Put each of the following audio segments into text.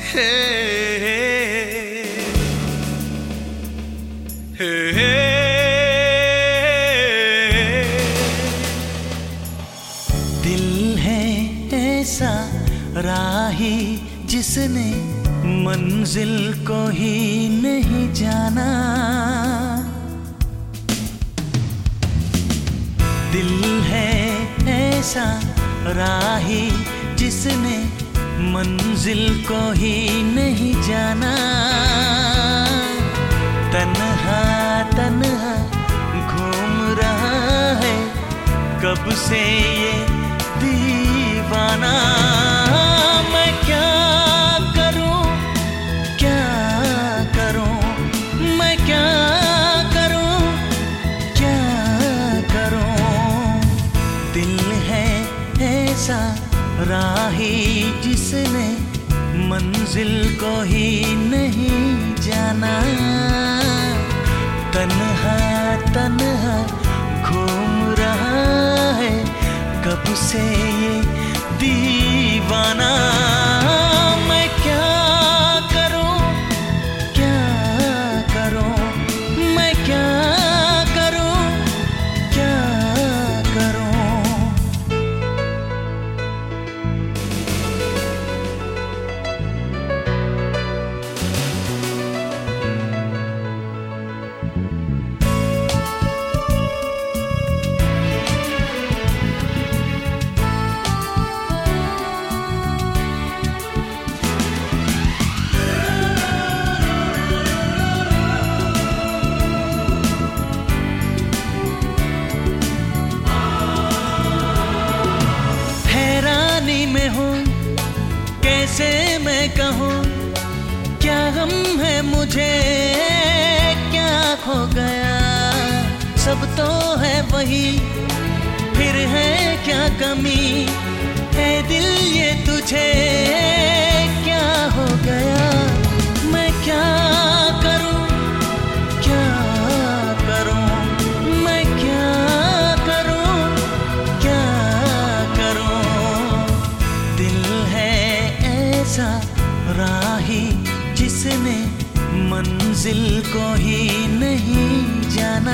हे हे हे दिल है ऐसा राही जिसने मंजिल को ही नहीं जाना। दिल है ऐसा राही जिसने मंजिल को ही नहीं जाना। तन्हा तन्हा घूम रहा है कब से ये दीवाना। मैं क्या करूं क्या करूं, मैं क्या करूं क्या करूं। दिल है ऐसा राही जिसने मंजिल को ही नहीं जाना। तन्हा तन्हा घूम रहा है कब से ये दीवाना। मैं क्या करूं क्या करूं, मैं क्या करूं क्या करूं। में हूँ कैसे मैं कहूँ, क्या गम है मुझे क्या खो गया। सब तो है वही फिर है क्या कमी, है दिल ये तुझे क्या हो गया। मैं क्या करूँ क्या करूँ, मैं क्या करूँ क्या करूँ। राही जिसने मंजिल को ही नहीं जाना।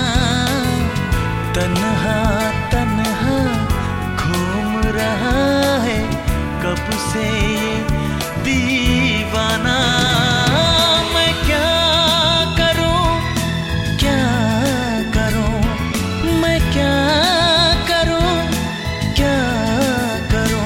तन्हा तन्हा घूम रहा है कब से ये दीवाना। मैं क्या करूं क्या करूं, मैं क्या करूं क्या करूं।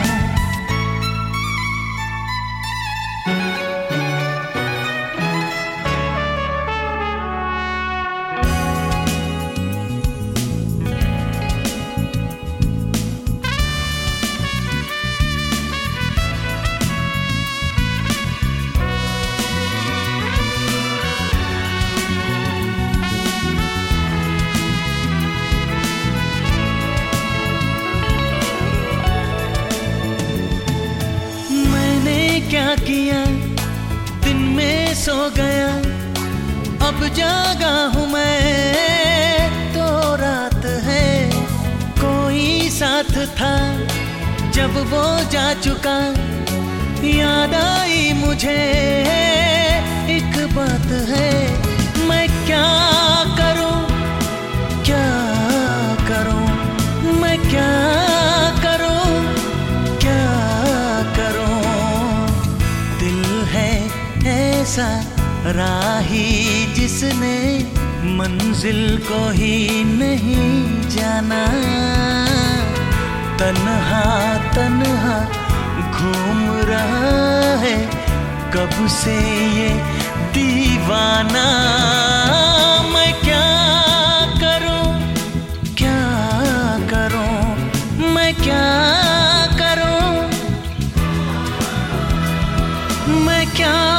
क्या किया दिन में सो गया, अब जागा हूँ मैं तो रात है। कोई साथ था जब वो जा चुका, याद आई मुझे एक बात है। मैं क्या करूँ क्या करूँ, मैं क्या करूँ क्या करूँ। ऐसा राही जिसने मंजिल को ही नहीं जाना। तन्हा तन्हा घूम रहा है कब से ये दीवाना। मैं क्या करूं क्या करूं, मैं क्या करूं मैं क्या